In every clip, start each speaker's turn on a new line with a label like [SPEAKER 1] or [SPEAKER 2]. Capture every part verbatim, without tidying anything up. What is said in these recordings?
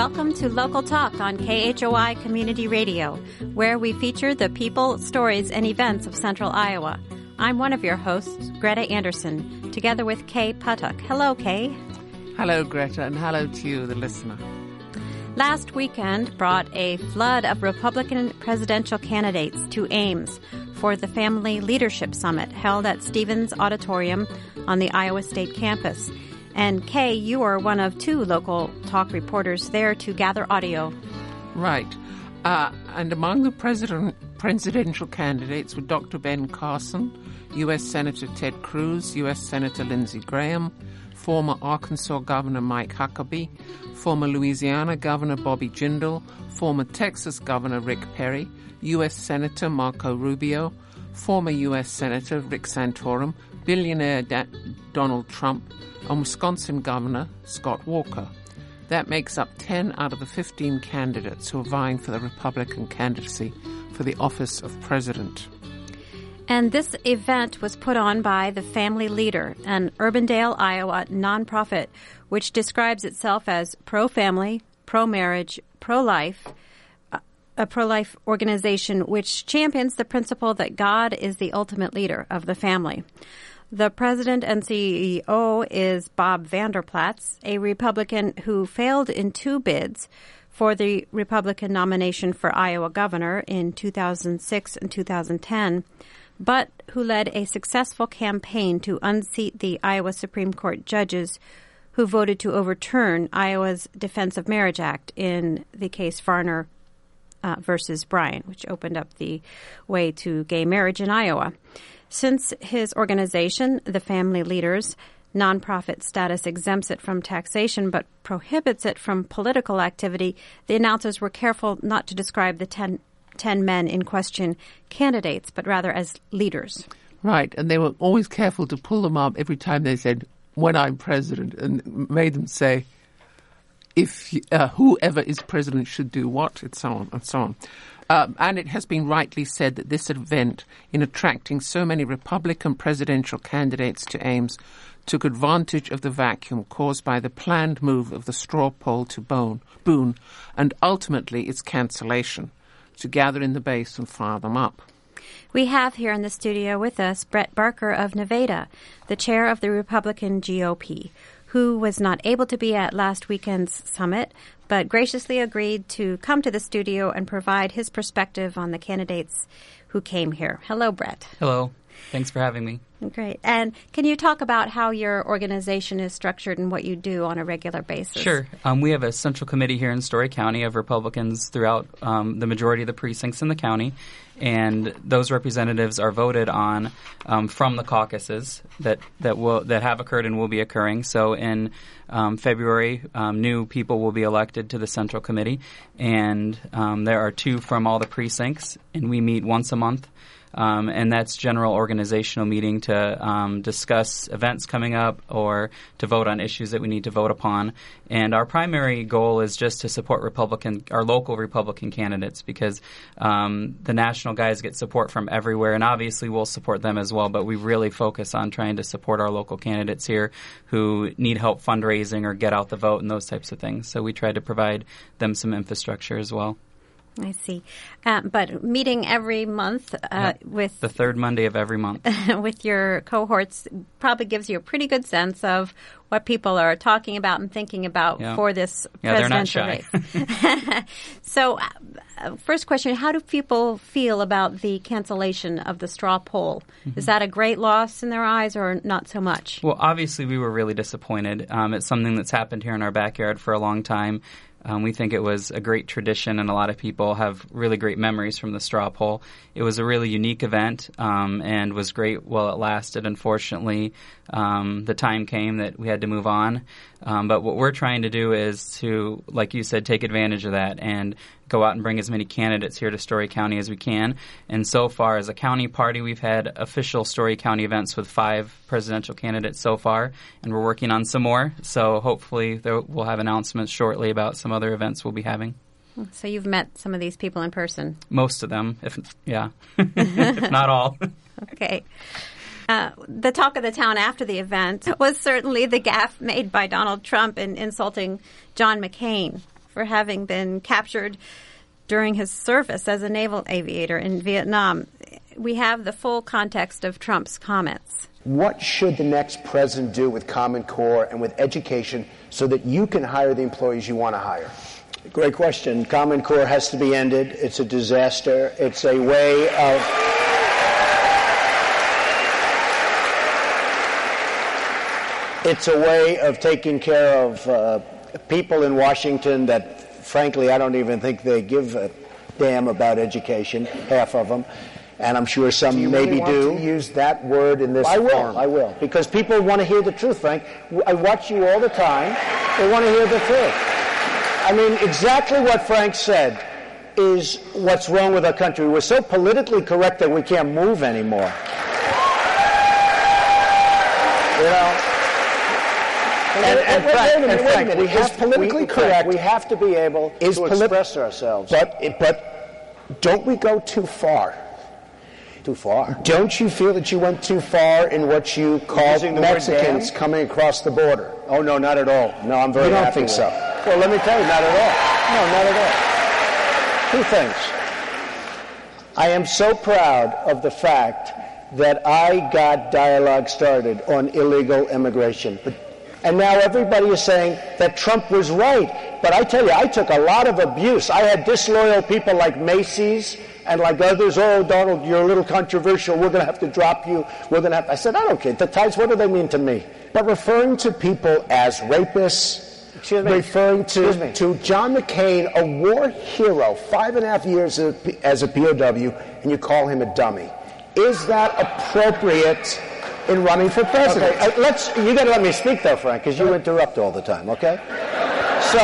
[SPEAKER 1] Welcome to Local Talk on K H O I Community Radio, where we feature the people, stories, and events of Central Iowa. I'm one of your hosts, Greta Anderson, together with Kay Puttock. Hello, Kay.
[SPEAKER 2] Hello, Greta, and hello to you, the listener.
[SPEAKER 1] Last weekend brought a flood of Republican presidential candidates to Ames for the Family Leadership Summit held at Stevens Auditorium on the Iowa State campus. And Kay, you are one of two local talk reporters there to gather audio.
[SPEAKER 2] Right. Uh, and among the president, presidential candidates were Doctor Ben Carson, U S Senator Ted Cruz, U S Senator Lindsey Graham, former Arkansas Governor Mike Huckabee, former Louisiana Governor Bobby Jindal, former Texas Governor Rick Perry, U S Senator Marco Rubio, former U S Senator Rick Santorum, billionaire da- Donald Trump, and Wisconsin Governor Scott Walker. That makes up ten out of the fifteen candidates who are vying for the Republican candidacy for the office of president.
[SPEAKER 1] And this event was put on by the Family Leader, an Urbandale, Iowa nonprofit, which describes itself as pro-family, pro-marriage, pro-life, a pro-life organization which champions the principle that God is the ultimate leader of the family. The president and C E O is Bob Vander Plaats, a Republican who failed in two bids for the Republican nomination for Iowa governor in two thousand six and two thousand ten, but who led a successful campaign to unseat the Iowa Supreme Court judges who voted to overturn Iowa's Defense of Marriage Act in the case Varner uh, versus Bryan, which opened up the way to gay marriage in Iowa. Since his organization, the Family Leaders, nonprofit status exempts it from taxation but prohibits it from political activity, the announcers were careful not to describe the ten, ten men in question candidates, but rather as leaders.
[SPEAKER 2] Right, and they were always careful to pull them up every time they said, when I'm president, and made them say, if uh, whoever is president should do what, and so on, and so on. Um, and it has been rightly said that this event, in attracting so many Republican presidential candidates to Ames, took advantage of the vacuum caused by the planned move of the straw poll to Boone, Boone and ultimately its cancellation, to gather in the base and fire them up.
[SPEAKER 1] We have here in the studio with us Brett Barker of Nevada, the chair of the Republican G O P, who was not able to be at last weekend's summit, but graciously agreed to come to the studio and provide his perspective on the candidates who came here. Hello, Brett.
[SPEAKER 3] Hello. Thanks for having me.
[SPEAKER 1] Great. And can you talk about how your organization is structured and what you do on a regular basis?
[SPEAKER 3] Sure. Um, we have a central committee here in Story County of Republicans throughout um, the majority of the precincts in the county, and those representatives are voted on um, from the caucuses that that will that have occurred and will be occurring. So in um, February, um, new people will be elected to the central committee, and um, there are two from all the precincts, and we meet once a month. Um, and that's general organizational meeting to um, discuss events coming up or to vote on issues that we need to vote upon. And our primary goal is just to support Republican, our local Republican candidates, because um, the national guys get support from everywhere, and obviously we'll support them as well. But we really focus on trying to support our local candidates here who need help fundraising or get out the vote and those types of things. So we try to provide them some infrastructure as well.
[SPEAKER 1] I see. Um, but meeting every month uh,
[SPEAKER 3] yep.
[SPEAKER 1] with
[SPEAKER 3] the third Monday of every month
[SPEAKER 1] with your cohorts probably gives you a pretty good sense of what people are talking about and thinking about
[SPEAKER 3] yep.
[SPEAKER 1] for this
[SPEAKER 3] yeah,
[SPEAKER 1] presidential
[SPEAKER 3] they're not
[SPEAKER 1] race. So, uh, first question: how do people feel about the cancellation of the straw poll? Mm-hmm. Is that a great loss in their eyes, or not so much?
[SPEAKER 3] Well, obviously, we were really disappointed. Um, it's something that's happened here in our backyard for a long time. Um, we think it was a great tradition, and a lot of people have really great memories from the straw poll. It was a really unique event um, and was great while it lasted. Unfortunately, um, the time came that we had to move on. Um, but what we're trying to do is to, like you said, take advantage of that and go out and bring as many candidates here to Story County as we can. And so far, as a county party, we've had official Story County events with five presidential candidates so far, and we're working on some more. So hopefully there, we'll have announcements shortly about some other events we'll be having.
[SPEAKER 1] So you've met some of these people in person?
[SPEAKER 3] Most of them, if yeah, if not all.
[SPEAKER 1] Okay. Uh, the talk of the town after the event was certainly the gaffe made by Donald Trump in insulting John McCain for having been captured during his service as a naval aviator in Vietnam. We have the full context of Trump's comments.
[SPEAKER 4] What should the next president do with Common Core and with education so that you can hire the employees you want to hire?
[SPEAKER 5] Great question. Common Core has to be ended. It's a disaster. It's a way of... It's a way of taking care of uh, people in Washington that, frankly, I don't even think they give a damn about education, half of them. And I'm sure some
[SPEAKER 4] do you
[SPEAKER 5] maybe
[SPEAKER 4] really want
[SPEAKER 5] do.
[SPEAKER 4] to use that word in this
[SPEAKER 5] I will,
[SPEAKER 4] forum?
[SPEAKER 5] I will. Because people want to hear the truth, Frank. I watch you all the time. They want to hear the truth. I mean, exactly what Frank said is what's wrong with our country. We're so politically correct that we can't move anymore. You know? And, and,
[SPEAKER 4] wait,
[SPEAKER 5] Frank,
[SPEAKER 4] wait a minute,
[SPEAKER 5] and
[SPEAKER 4] wait a
[SPEAKER 5] Frank,
[SPEAKER 4] minute.
[SPEAKER 5] we
[SPEAKER 4] Is
[SPEAKER 5] have
[SPEAKER 4] politically
[SPEAKER 5] we,
[SPEAKER 4] correct.
[SPEAKER 5] Frank, we have to be able
[SPEAKER 4] is
[SPEAKER 5] to
[SPEAKER 4] poli-
[SPEAKER 5] express ourselves.
[SPEAKER 4] But, but don't we go too far?
[SPEAKER 5] Too far.
[SPEAKER 4] Don't you feel that you went too far in what you called
[SPEAKER 5] Using the word
[SPEAKER 4] Mexicans
[SPEAKER 5] damn?
[SPEAKER 4] coming across the border?
[SPEAKER 5] Oh, no, not at all. No, I'm very
[SPEAKER 4] You don't
[SPEAKER 5] happy
[SPEAKER 4] think
[SPEAKER 5] with
[SPEAKER 4] so?
[SPEAKER 5] it. Well, let me tell you, not at all. No, not at all. Two things. I am so proud of the fact that I got dialogue started on illegal immigration. But, and now everybody is saying that Trump was right. But I tell you, I took a lot of abuse. I had disloyal people like Macy's and like others. Oh, Donald, you're a little controversial. We're going to have to drop you. We're going to have. I said, I don't care. The Tides, what do they mean to me?
[SPEAKER 4] But referring to people as rapists,
[SPEAKER 5] Excuse me.
[SPEAKER 4] referring
[SPEAKER 5] Excuse
[SPEAKER 4] to,
[SPEAKER 5] me.
[SPEAKER 4] to John McCain, a war hero, five and a half years as a, as a P O W, and you call him a dummy. Is that appropriate in running for president?
[SPEAKER 5] Okay, uh, let's. You got to let me speak, though, Frank, because you interrupt all the time. Okay. So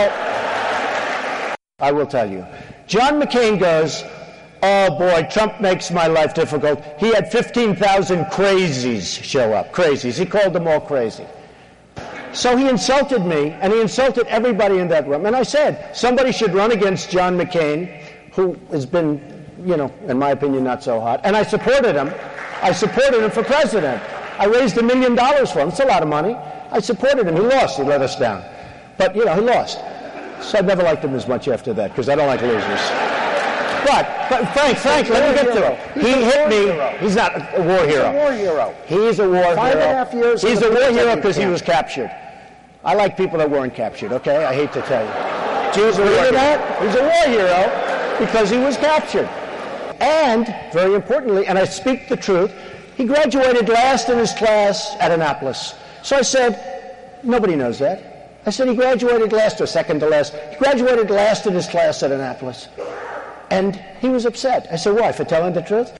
[SPEAKER 5] I will tell you. John McCain goes, oh, boy, Trump makes my life difficult. He had fifteen thousand crazies show up. Crazies. He called them all crazy. So he insulted me, and he insulted everybody in that room. And I said, somebody should run against John McCain, who has been, you know, in my opinion, not so hot. And I supported him. I supported him for president. I raised a million dollars for him. It's a lot of money. I supported him. He lost. He let us down. But, you know, he lost. So I've never liked him as much after that, because I don't like losers. But, but Frank, Frank, let me get to it. He hit me. He's not a war hero.
[SPEAKER 4] He's a war hero.
[SPEAKER 5] He's a war
[SPEAKER 4] Five
[SPEAKER 5] hero.
[SPEAKER 4] and a half years
[SPEAKER 5] He's
[SPEAKER 4] in
[SPEAKER 5] a
[SPEAKER 4] the
[SPEAKER 5] war hero
[SPEAKER 4] prison
[SPEAKER 5] because he
[SPEAKER 4] camp.
[SPEAKER 5] was captured. I like people that weren't captured, okay? I hate to tell you. Do you agree
[SPEAKER 4] war
[SPEAKER 5] with that? He's a war hero because he was captured. And, very importantly, and I speak the truth, he graduated last in his class at Annapolis. So I said, nobody knows that. I said he graduated last or second to last. He graduated last in his class at Annapolis. And he was upset. I said, why, for telling the truth?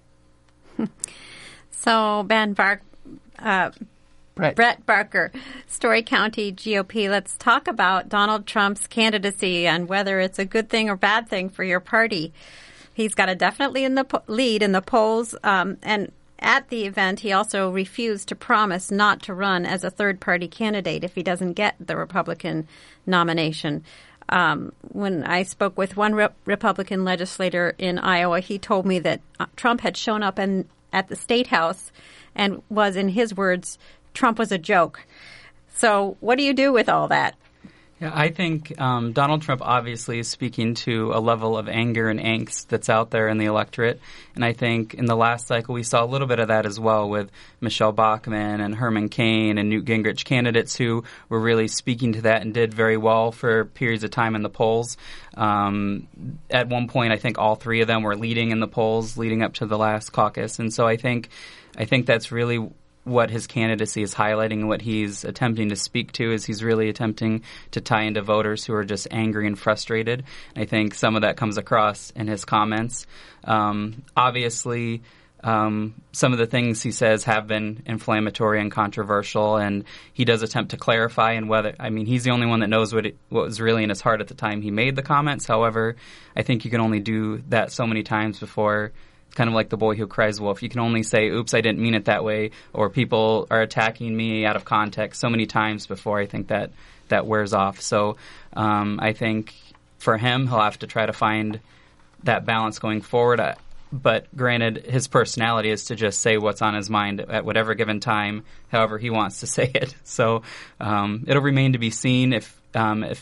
[SPEAKER 1] So, Ben Bark, uh,
[SPEAKER 2] Brett.
[SPEAKER 1] Brett Barker, Story County G O P. Let's talk about Donald Trump's candidacy and whether it's a good thing or bad thing for your party. He's got a definitely in the po- lead in the polls, um, and at the event, he also refused to promise not to run as a third-party candidate if he doesn't get the Republican nomination. Um, when I spoke with one Re- Republican legislator in Iowa, he told me that uh, Trump had shown up in, at the State House and was, in his words, Trump was a joke. So what do you do with all that?
[SPEAKER 3] Yeah, I think um, Donald Trump obviously is speaking to a level of anger and angst that's out there in the electorate. And I think in the last cycle we saw a little bit of that as well with Michelle Bachmann and Herman Cain and Newt Gingrich, candidates who were really speaking to that and did very well for periods of time in the polls. Um, at one point, I think all three of them were leading in the polls leading up to the last caucus. And so I think I think that's really what his candidacy is highlighting and what he's attempting to speak to is he's really attempting to tie into voters who are just angry and frustrated. And I think some of that comes across in his comments. Um, obviously, um, some of the things he says have been inflammatory and controversial, and he does attempt to clarify and whether, I mean, he's the only one that knows what it, what was really in his heart at the time he made the comments. However, I think you can only do that so many times before kind of like the boy who cries wolf. You can only say, oops, I didn't mean it that way, or people are attacking me out of context so many times before I think that that wears off. So um, I think for him, he'll have to try to find that balance going forward. Uh, but granted, his personality is to just say what's on his mind at whatever given time, however he wants to say it. So um, it'll remain to be seen if um, if his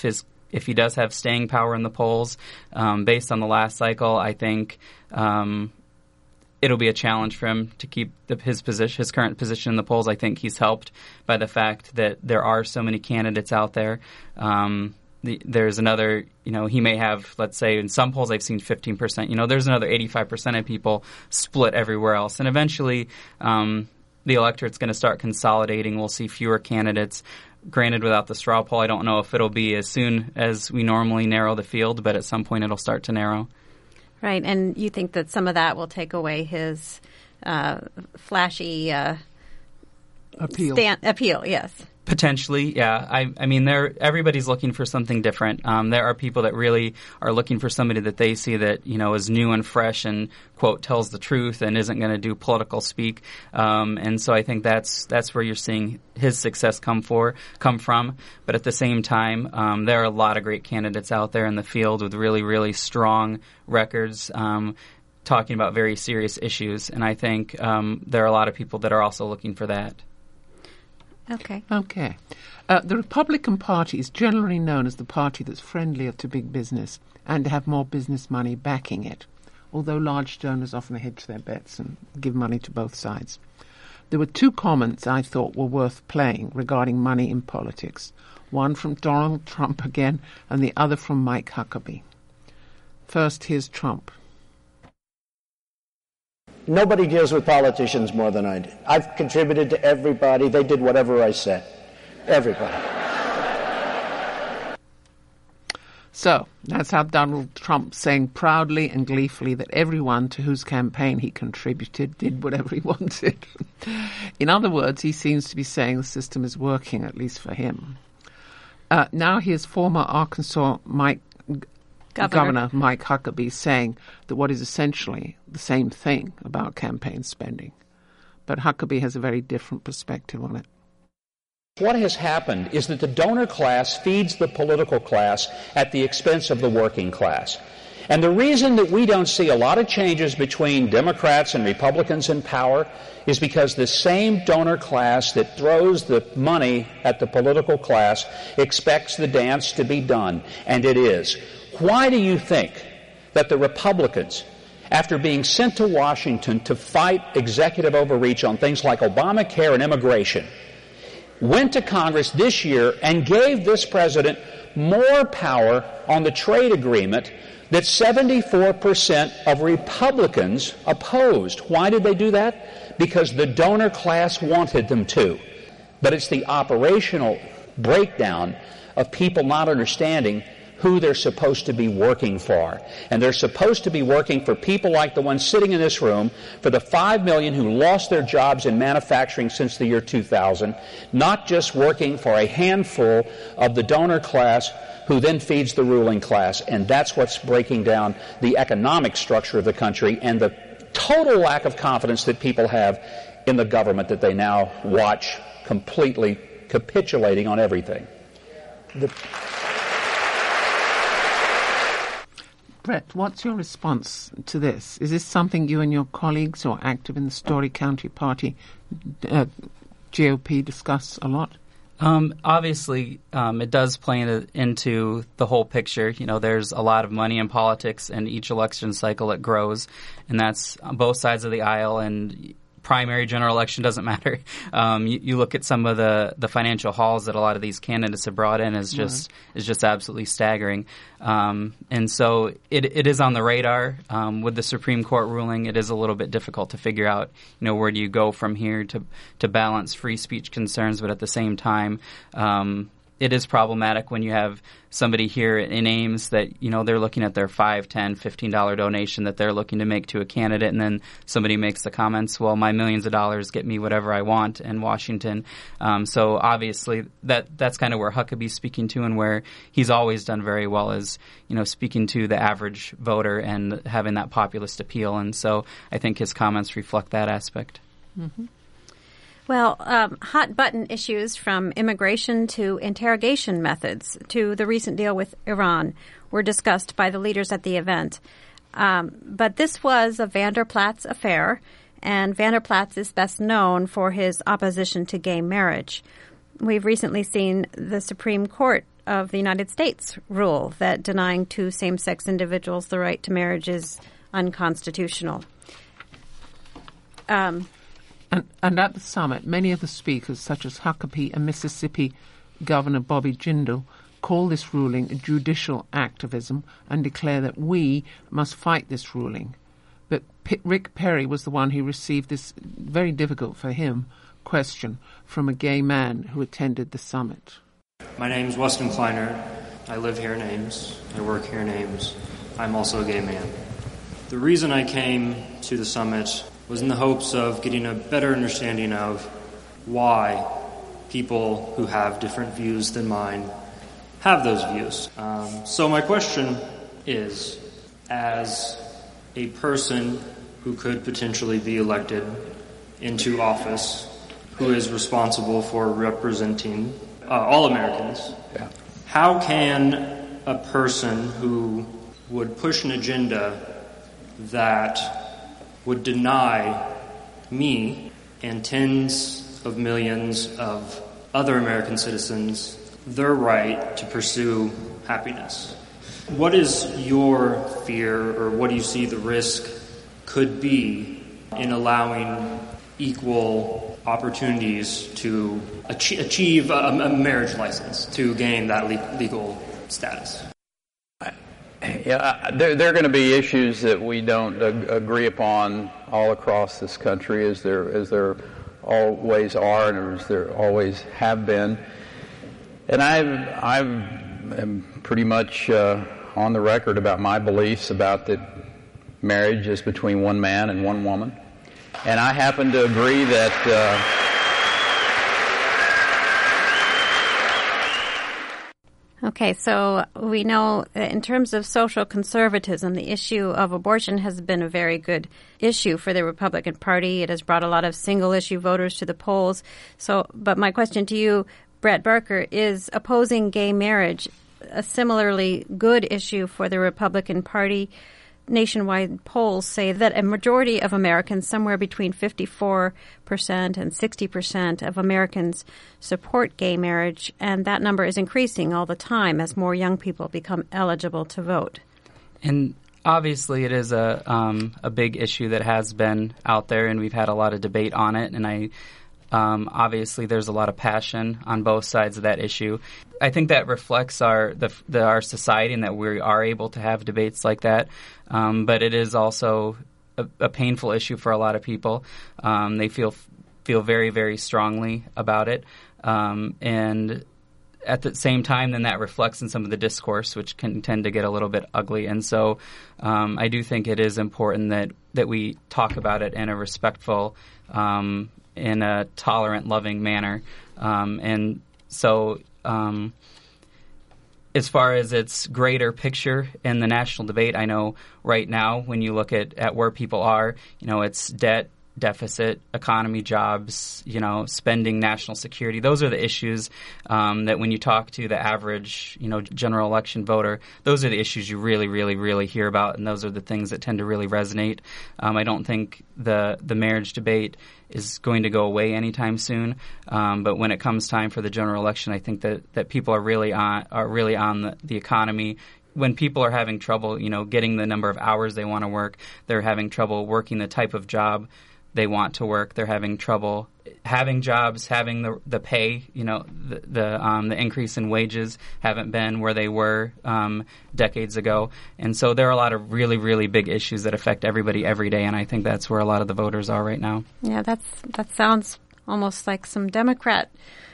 [SPEAKER 3] if he does have staying power in the polls, um, based on the last cycle, I think um, it'll be a challenge for him to keep the, his position, his current position in the polls. I think he's helped by the fact that there are so many candidates out there. Um, the, there's another, you know, he may have, let's say, in some polls I've seen fifteen percent. You know, there's another eighty-five percent of people split everywhere else. And eventually um, the electorate's going to start consolidating. We'll see fewer candidates. Granted, without the straw poll, I don't know if it'll be as soon as we normally narrow the field, but at some point it'll start to narrow.
[SPEAKER 1] Right, and you think that some of that will take away his uh, flashy uh,
[SPEAKER 2] appeal.
[SPEAKER 1] Stand, appeal, yes.
[SPEAKER 3] Potentially, yeah. I, I mean, there. Everybody's looking for something different. Um, there are people that really are looking for somebody that they see that, you know, is new and fresh and, quote, tells the truth and isn't going to do political speak. Um, and so I think that's that's where you're seeing his success come for come from. But at the same time, um, there are a lot of great candidates out there in the field with really, really strong records, um, talking about very serious issues. And I think um, there are a lot of people that are also looking for that.
[SPEAKER 1] Okay.
[SPEAKER 2] Okay. Uh, the Republican Party is generally known as the party that's friendlier to big business and to have more business money backing it, although large donors often hedge their bets and give money to both sides. There were two comments I thought were worth playing regarding money in politics, one from Donald Trump again and the other from Mike Huckabee. First, here's Trump.
[SPEAKER 5] Nobody deals with politicians more than I do. I've contributed to everybody. They did whatever I said. Everybody.
[SPEAKER 2] So, that's how Donald Trump saying proudly and gleefully that everyone to whose campaign he contributed did whatever he wanted. In other words, he seems to be saying the system is working, at least for him. Uh, now here's former Arkansas Mike Governor. Governor Mike Huckabee saying that what is essentially the same thing about campaign spending. But Huckabee has a very different perspective on it.
[SPEAKER 6] What has happened is that the donor class feeds the political class at the expense of the working class. And the reason that we don't see a lot of changes between Democrats and Republicans in power is because the same donor class that throws the money at the political class expects the dance to be done, and it is. Why do you think that the Republicans, after being sent to Washington to fight executive overreach on things like Obamacare and immigration, went to Congress this year and gave this president more power on the trade agreement that seventy-four percent of Republicans opposed? Why did they do that? Because the donor class wanted them to. But it's the operational breakdown of people not understanding who they're supposed to be working for. And they're supposed to be working for people like the ones sitting in this room, for the five million who lost their jobs in manufacturing since the year two thousand, not just working for a handful of the donor class who then feeds the ruling class. And that's what's breaking down the economic structure of the country and the total lack of confidence that people have in the government that they now watch completely capitulating on everything.
[SPEAKER 5] The
[SPEAKER 2] Brett, what's your response to this? Is this something you and your colleagues who are active in the Story County Party, uh, G O P, discuss a lot?
[SPEAKER 3] Um, obviously, um, it does play into, into the whole picture. You know, there's a lot of money in politics, and each election cycle it grows, and that's on both sides of the aisle. And primary, general election doesn't matter. Um, you, you look at some of the, the financial hauls that a lot of these candidates have brought in is just right. is just absolutely staggering. Um, and so it it is on the radar. Um, with the Supreme Court ruling, it is a little bit difficult to figure out, you know, where do you go from here to to balance free speech concerns, but at the same time, um, it is problematic when you have somebody here in Ames that, you know, they're looking at their five, ten, fifteen dollar donation that they're looking to make to a candidate, and then somebody makes the comments, well, my millions of dollars get me whatever I want in Washington. Um, so obviously that that's kind of where Huckabee's speaking to, and where he's always done very well is, you know, speaking to the average voter and having that populist appeal. And so I think his comments reflect that aspect.
[SPEAKER 2] Mm-hmm.
[SPEAKER 1] Well, um, hot-button issues from immigration to interrogation methods to the recent deal with Iran were discussed by the leaders at the event. Um, but this was a van der Plaats affair, and van der Plaats is best known for his opposition to gay marriage. We've recently seen the Supreme Court of the United States rule that denying two same-sex individuals the right to marriage is unconstitutional. Um,
[SPEAKER 2] and, and at the summit, many of the speakers, such as Huckabee and Mississippi Governor Bobby Jindal, call this ruling a judicial activism and declare that we must fight this ruling. But P- Rick Perry was the one who received this very difficult for him question from a gay man who attended the summit.
[SPEAKER 7] My name's Weston Kleiner. I live here in Ames. I work here in Ames. I'm also a gay man. The reason I came to the summit was in the hopes of getting a better understanding of why people who have different views than mine have those views. Um, so my question is, as a person who could potentially be elected into office, who is responsible for representing uh, all Americans, yeah. How can a person who would push an agenda that would deny me and tens of millions of other American citizens their right to pursue happiness? What is your fear, or what do you see the risk could be in allowing equal opportunities to achieve, achieve a, a marriage license, to gain that le- legal status?
[SPEAKER 8] Yeah, there, there are going to be issues that we don't ag- agree upon all across this country, as there as there always are and as there always have been. And I I am pretty much uh, on the record about my beliefs about that marriage is between one man and one woman. And I happen to agree that
[SPEAKER 1] uh, Okay, so we know that in terms of social conservatism, the issue of abortion has been a very good issue for the Republican Party. It has brought a lot of single-issue voters to the polls. So, but my question to you, Brett Barker, is opposing gay marriage a similarly good issue for the Republican Party? Nationwide polls say that a majority of Americans, somewhere between fifty-four percent and sixty percent of Americans, support gay marriage, and that number is increasing all the time as more young people become eligible to vote.
[SPEAKER 3] And obviously it is a um, a big issue that has been out there, and we've had a lot of debate on it, and I Um, obviously, there's a lot of passion on both sides of that issue. I think that reflects our the, the, our society, and that we are able to have debates like that. Um, but it is also a, a painful issue for a lot of people. Um, they feel feel very, very strongly about it, um, and at the same time, then that reflects in some of the discourse, which can tend to get a little bit ugly. And so, um, I do think it is important that that we talk about it in a respectful, Um, in a tolerant, loving manner. Um, and so um, as far as its greater picture in the national debate, I know right now when you look at, at where people are, you know, it's debt, deficit, economy, jobs, you know, spending, national security. Those are the issues um, that when you talk to the average, you know, general election voter, those are the issues you really, really, really hear about, and those are the things that tend to really resonate. Um, I don't think the the marriage debate is going to go away anytime soon, um, but when it comes time for the general election, I think that, that people are really on are really on the, the economy. When people are having trouble, you know, getting the number of hours they want to work, they're having trouble working the type of job they want to work. They're having trouble having jobs, having the the pay. You know, the the, um, the increase in wages haven't been where they were um, decades ago, and so there are a lot of really, really big issues that affect everybody every day. And I think that's where a lot of the voters are right now.
[SPEAKER 1] Yeah, that's that sounds almost like some Democrat.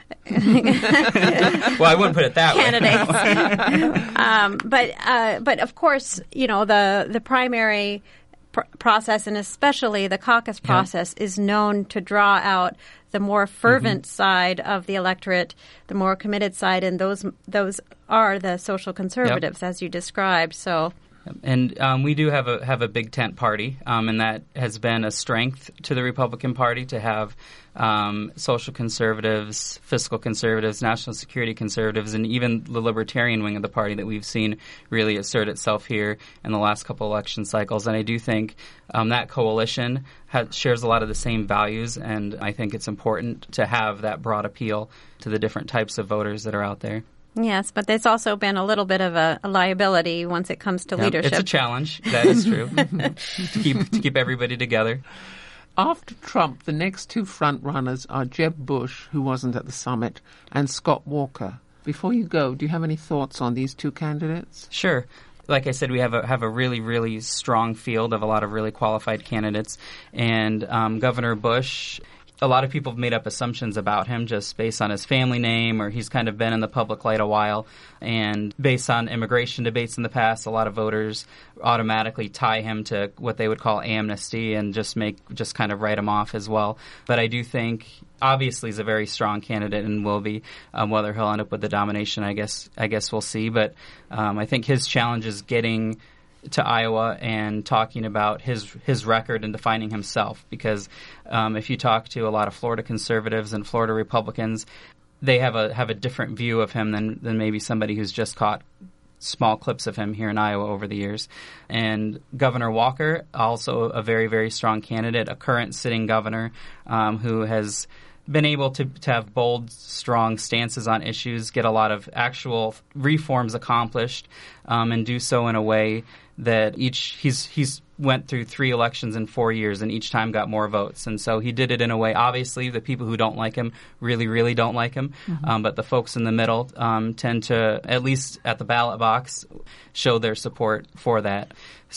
[SPEAKER 3] Well, I wouldn't put it that
[SPEAKER 1] candidates.
[SPEAKER 3] way.
[SPEAKER 1] um, but uh, but of course, you know, the the primary process, and especially the caucus process, yeah. is known to draw out the more fervent mm-hmm. side of the electorate, the more committed side, and those those are the social conservatives, yep. as you described. So,
[SPEAKER 3] and um, we do have a have a big tent party, um, and that has been a strength to the Republican Party to have um, social conservatives, fiscal conservatives, national security conservatives, and even the libertarian wing of the party that we've seen really assert itself here in the last couple election cycles. And I do think um, that coalition has, shares a lot of the same values, and I think it's important to have that broad appeal to the different types of voters that are out there.
[SPEAKER 1] Yes, but there's also been a little bit of a, a liability once it comes to
[SPEAKER 3] Yep,
[SPEAKER 1] leadership.
[SPEAKER 3] It's a challenge. That is true. to keep to keep everybody together.
[SPEAKER 2] After Trump, the next two front-runners are Jeb Bush, who wasn't at the summit, and Scott Walker. Before you go, do you have any thoughts on these two candidates?
[SPEAKER 3] Sure. Like I said, we have a have a really, really strong field of a lot of really qualified candidates. And um, Governor Bush, a lot of people have made up assumptions about him just based on his family name, or he's kind of been in the public light a while. And based on immigration debates in the past, a lot of voters automatically tie him to what they would call amnesty and just make just kind of write him off as well. But I do think obviously he's a very strong candidate and will be. Um, whether he'll end up with the domination, I guess I guess we'll see. But um, I think his challenge is getting to Iowa and talking about his his record and defining himself. Because um, if you talk to a lot of Florida conservatives and Florida Republicans, they have a have a different view of him than than maybe somebody who's just caught small clips of him here in Iowa over the years. And Governor Walker, also a very, very strong candidate, a current sitting governor um, who has been able to, to have bold, strong stances on issues, get a lot of actual reforms accomplished, um, and do so in a way that each he's he's went through three elections in four years and each time got more votes. And so he did it in a way, obviously, the people who don't like him really, really don't like him. Mm-hmm. Um, but the folks in the middle um, tend to, at least at the ballot box, show their support for that.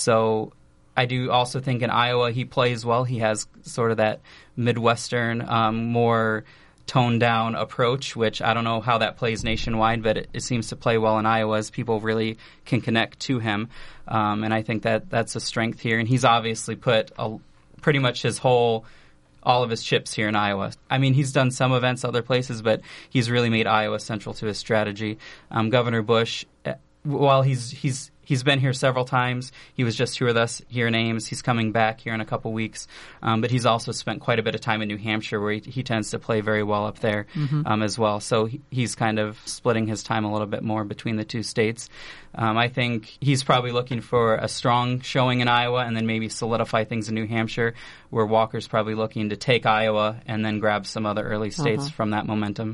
[SPEAKER 3] So I do also think in Iowa he plays well. He has sort of that Midwestern, um, more toned-down approach, which I don't know how that plays nationwide, but it, it seems to play well in Iowa as people really can connect to him. Um, and I think that that's a strength here. And he's obviously put a, pretty much his whole, all of his chips here in Iowa. I mean, he's done some events other places, but he's really made Iowa central to his strategy. Um, Governor Bush, while he's he's He's been here several times. He was just here with us here in Ames. He's coming back here in a couple weeks. Um, but he's also spent quite a bit of time in New Hampshire, where he, he tends to play very well up there mm-hmm. um, as well. So he, he's kind of splitting his time a little bit more between the two states. Um, I think he's probably looking for a strong showing in Iowa and then maybe solidify things in New Hampshire, where Walker's probably looking to take Iowa and then grab some other early states uh-huh. from that momentum.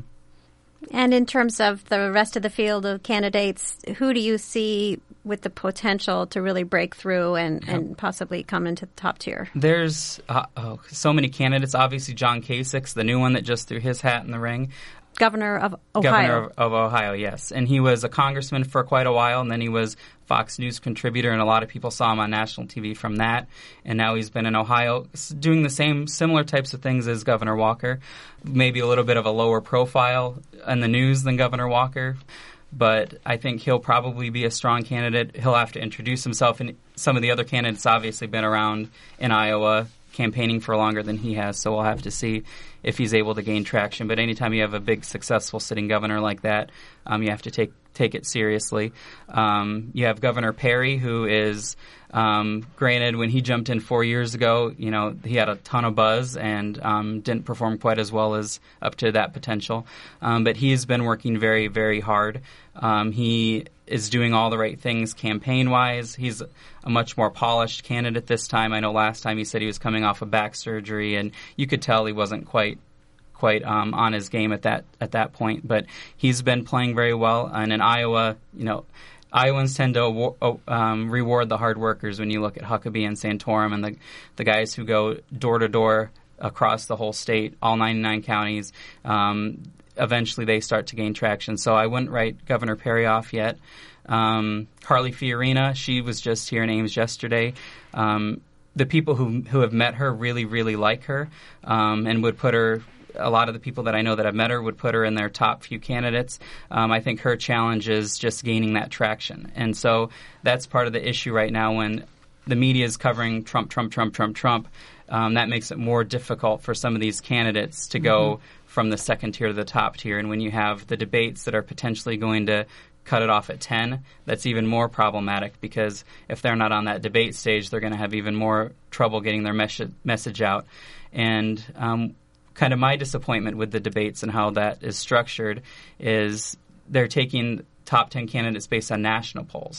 [SPEAKER 1] And in terms of the rest of the field of candidates, who do you see with the potential to really break through and, yep. and possibly come into the top tier?
[SPEAKER 3] There's uh, oh, so many candidates. Obviously, John Kasich, the new one that just threw his hat in the ring.
[SPEAKER 1] Governor of Ohio.
[SPEAKER 3] Governor of, of Ohio, yes. And he was a congressman for quite a while, and then he was Fox News contributor, and a lot of people saw him on national T V from that. And now he's been in Ohio doing the same, similar types of things as Governor Walker. Maybe a little bit of a lower profile in the news than Governor Walker. But I think he'll probably be a strong candidate. He'll have to introduce himself. And some of the other candidates obviously been around in Iowa campaigning for longer than he has, so we'll have to see if he's able to gain traction. But anytime you have a big, successful sitting governor like that, um, you have to take take it seriously. Um, you have Governor Perry, who is, um, granted, when he jumped in four years ago, you know, he had a ton of buzz and um, didn't perform quite as well as up to that potential. Um, but he has been working very, very hard. Um, he is doing all the right things campaign-wise. He's a much more polished candidate this time. I know last time he said he was coming off of back surgery, and you could tell he wasn't quite quite um, on his game at that at that point. But he's been playing very well. And in Iowa, you know, Iowans tend to award, um, reward the hard workers when you look at Huckabee and Santorum and the the guys who go door to door across the whole state, all ninety-nine counties. Um, eventually they start to gain traction. So I wouldn't write Governor Perry off yet. Um, Carly Fiorina, she was just here in Ames yesterday. Um, the people who who have met her really, really like her um, and would put her, a lot of the people that I know that have met her would put her in their top few candidates. Um, I think her challenge is just gaining that traction. And so that's part of the issue right now when the media is covering Trump, Trump, Trump, Trump, Trump. Um, that makes it more difficult for some of these candidates to go mm-hmm. from the second tier to the top tier. And when you have the debates that are potentially going to cut it off at ten, that's even more problematic, because if they're not on that debate stage, they're going to have even more trouble getting their mes- message out. And um, kind of my disappointment with the debates and how that is structured is they're taking top ten candidates based on national polls.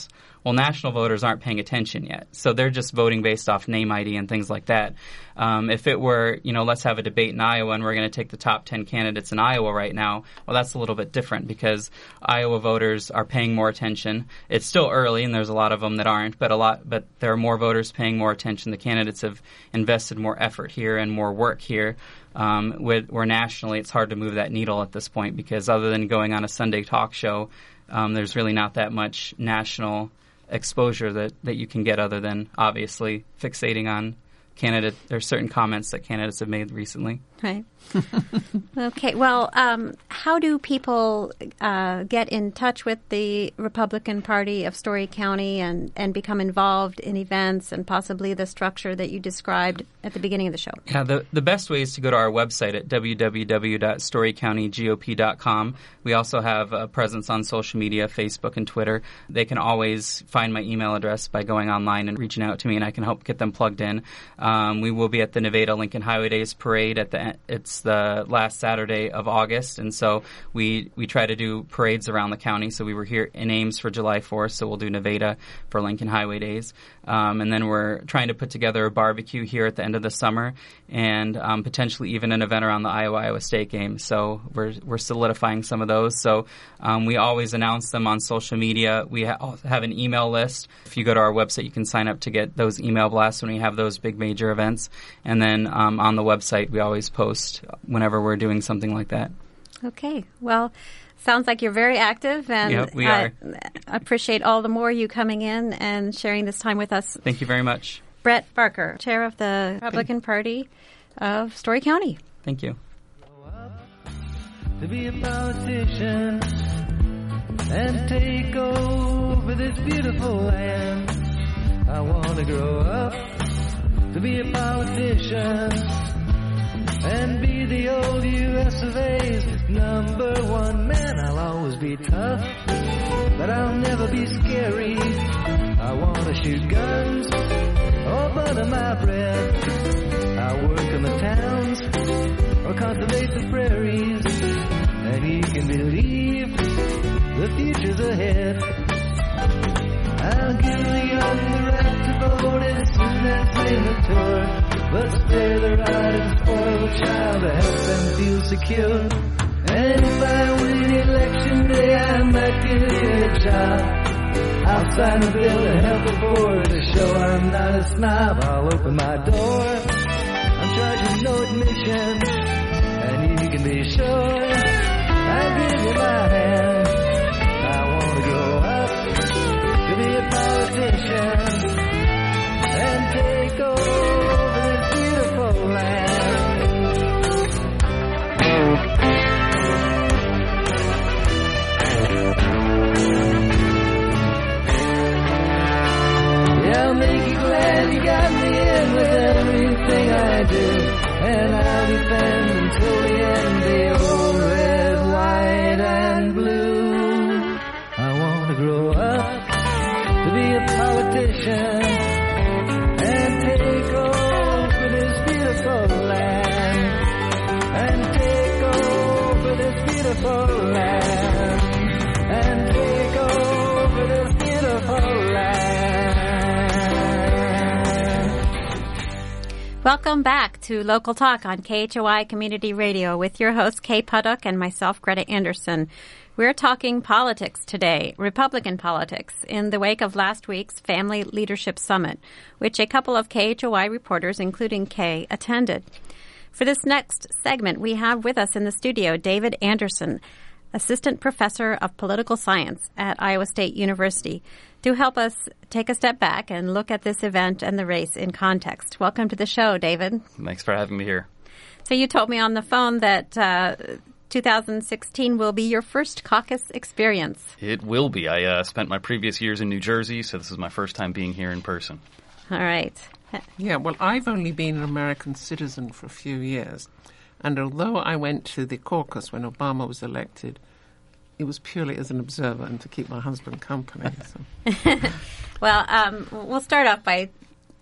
[SPEAKER 3] Well, national voters aren't paying attention yet, so they're just voting based off name I D and things like that. Um, if it were, you know, let's have a debate in Iowa and we're going to take the top ten candidates in Iowa right now, well, that's a little bit different because Iowa voters are paying more attention. It's still early, and there's a lot of them that aren't, but a lot, but there are more voters paying more attention. The candidates have invested more effort here and more work here. Um, with, where nationally, it's hard to move that needle at this point because other than going on a Sunday talk show, um, there's really not that much national exposure that, that you can get other than obviously fixating on candidate. There's certain comments that candidates have made recently.
[SPEAKER 1] Right. Okay. Well, um, how do people uh, get in touch with the Republican Party of Story County and, and become involved in events and possibly the structure that you described at the beginning of the show?
[SPEAKER 3] Yeah, the, the best way is to go to our website at w w w dot story county g o p dot com. We also have a presence on social media, Facebook and Twitter. They can always find my email address by going online and reaching out to me, and I can help get them plugged in. Um, we will be at the Nevada Lincoln Highway Days Parade at the it's the last Saturday of August, and so we we try to do parades around the county. So we were here in Ames for July fourth, so we'll do Nevada for Lincoln Highway Days. Um, and then we're trying to put together a barbecue here at the end of the summer and um, potentially even an event around the Iowa-Iowa State game. So we're we're solidifying some of those. So um, we always announce them on social media. We ha- have an email list. If you go to our website, you can sign up to get those email blasts when we have those big major events. And then um, on the website, we always post whenever we're doing something like that.
[SPEAKER 1] Okay. Well, sounds like you're very active, and
[SPEAKER 3] yep, we
[SPEAKER 1] I
[SPEAKER 3] are.
[SPEAKER 1] appreciate all the more you coming in and sharing this time with us.
[SPEAKER 3] Thank you very much.
[SPEAKER 1] Brett Barker, chair of the Republican Party of Story County.
[SPEAKER 3] Thank you.
[SPEAKER 9] To be a politician and take over this beautiful land. I want to grow up to be a politician and be the old U S of A's number one man. I'll always be tough, but I'll never be scary. I want to shoot guns or butter my bread. I'll work in the towns or cultivate the prairies, and you can believe the future's ahead. I'll give the young the right to vote as soon as they mature, but spare the right and spoil the child to help them feel secure. And if I win election day, I might give it a job. I'll sign a bill to help the poor to show I'm not a snob. I'll open my door, I'm charging no admission, and you can be sure I'll give you my hand. I want to grow up to be a politician and take over this beautiful land. Yeah, I'll make you glad you got me in with everything I do, and I'll defend until the end the old red, white, and blue. I want to grow up to be a politician and take over this beautiful land, and take over this beautiful land, and take over this beautiful land.
[SPEAKER 1] Welcome back to Local Talk on K H O I Community Radio with your host Kay Puddock and myself, Greta Anderson. We're talking politics today, Republican politics, in the wake of last week's Family Leadership Summit, which a couple of K H O I reporters, including Kay, attended. For this next segment, we have with us in the studio David Anderson, Assistant Professor of Political Science at Iowa State University, to help us take a step back and look at this event and the race in context. Welcome to the show, David.
[SPEAKER 10] Thanks for having me here.
[SPEAKER 1] So you told me on the phone that uh, two thousand sixteen will be your first caucus experience.
[SPEAKER 10] It will be. I uh, spent my previous years in New Jersey, so this is my first time being here in person.
[SPEAKER 1] All right.
[SPEAKER 2] Yeah, well, I've only been an American citizen for a few years. And although I went to the caucus when Obama was elected, it was purely as an observer and to keep my husband company. So.
[SPEAKER 1] Well, um, we'll start off by